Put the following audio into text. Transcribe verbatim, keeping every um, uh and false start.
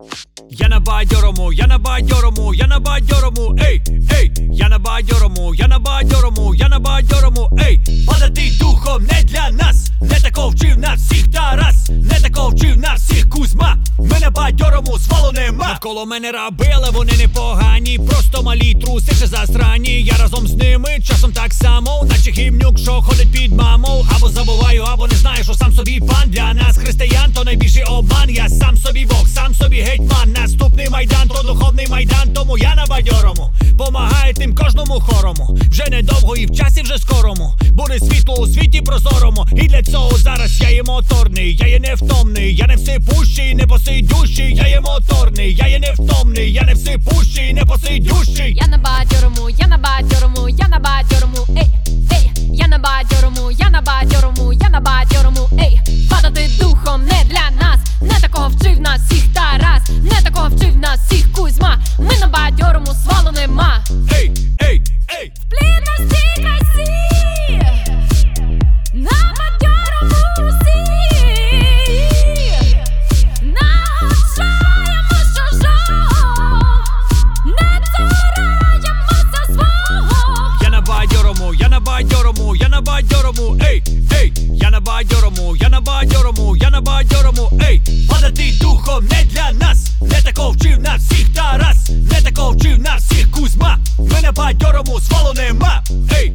Я на бадьорому, я на бадьорому, я на бадьорому, ей, ей, я на бадьорому, я на бадьорому, я на бадьорому, ей. Падати духом не для нас, не тако вчив нас всіх Тарас, не тако вчив нас всіх Кузьма. Ми на бадьорому, свалу нема. Навколо мене раби, але вони непогані, просто малі труси ще засрані. Я разом з ними часом так само, наче гімнюк, що ходить під маму. Або забуваю, або не знаю, що сам собі пан. Для нас християн то найбільший обман. Я сам собі Бог, сам собі гетьман. Наступний майдан, то духовний майдан, тому я на бадьорому. Помагає тим кожному хорому. Вже недовго і в часі вже скорому буде світло у світі прозорому. І для цього зараз я є моторний, я є невтомний, я не всипущий, не посидющий. Я є моторний, я є невтомний, я не всипущий, не посидющий. Я на бадьорому, я на бадьорому, я на бадьорому.